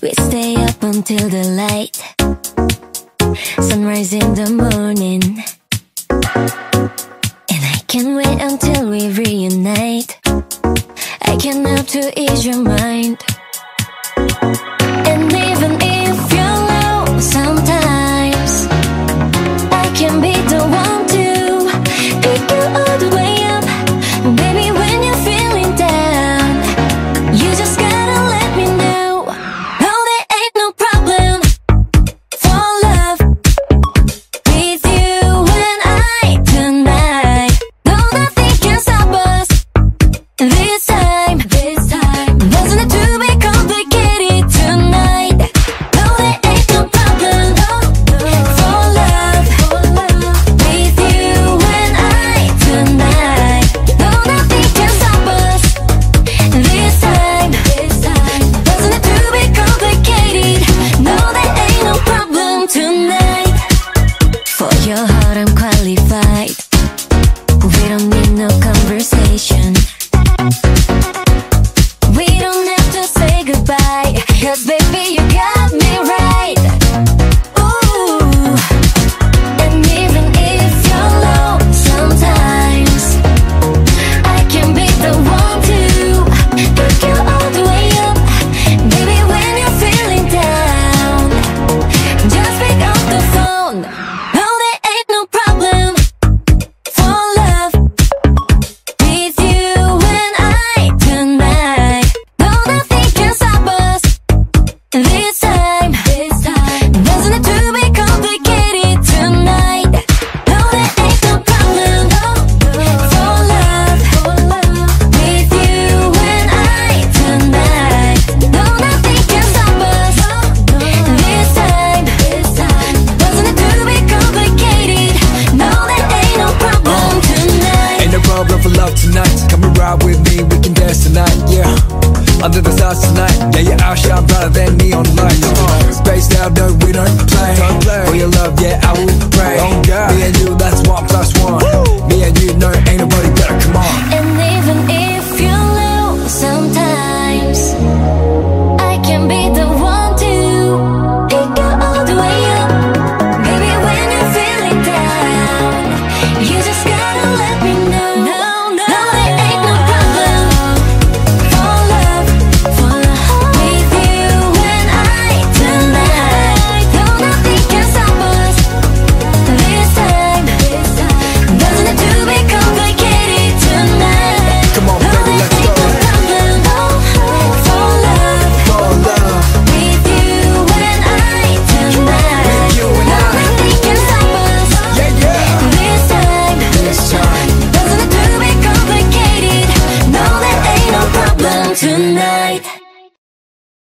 We stay up until the light, sunrise in the morning, and I can't wait until we reunite. I can't help to ease your mind. And even if you're low sometimes, I can be the one to pick you all the way up. Baby, when you're feeling down, you just gotta let me know. No, there ain't no problem for love with you and I tonight. No, nothing can stop us this time. Doesn't it to be complicated tonight? No, there ain't no problem for love with you and I tonight. No, nothing can stop us this time. Doesn't it to be complicated? No, there ain't no problem tonight. For your heart I'm qualified. We don't need no conversation. We don't have to say goodbye, 'cause baby you got me right. Ooh. And even if you're low sometimes, I can be the one to pick you all the way up. Baby, when you're feeling down, just pick up the phone. No, there ain't no problem for love with you and I tonight. No, nothing can stop us this time. Doesn't it to be complicated tonight? No, there ain't no problem for love with you and I tonight. No, nothing can stop us this time. Doesn't it to be complicated? No, there ain't no problem tonight. Ain't no problem for love tonight. Come and ride with me, we can dance tonight, yeah. Under the stars tonight, yeah, you outshine brighter than neon lights. Spaced out, no, we don't play. For your love, yeah, I will pray. Me and you, that's 1+1. Me and you, no, ain't nobody better, come on. And even if you're low sometimes, I can be the one to pick you all the way up. Baby, when you're feeling down, you just gotta let me know. No, there ain't no problem for love with you and I tonight. No, nothing can stop us this time. Doesn't it to be complicated tonight? Come on, No, baby, there let's ain't go. no problem for love For love, with you and I tonight. with you and I, Nothing can stop us yeah, yeah. this time. This time. Doesn't it to be complicated? No, there ain't no problem tonight.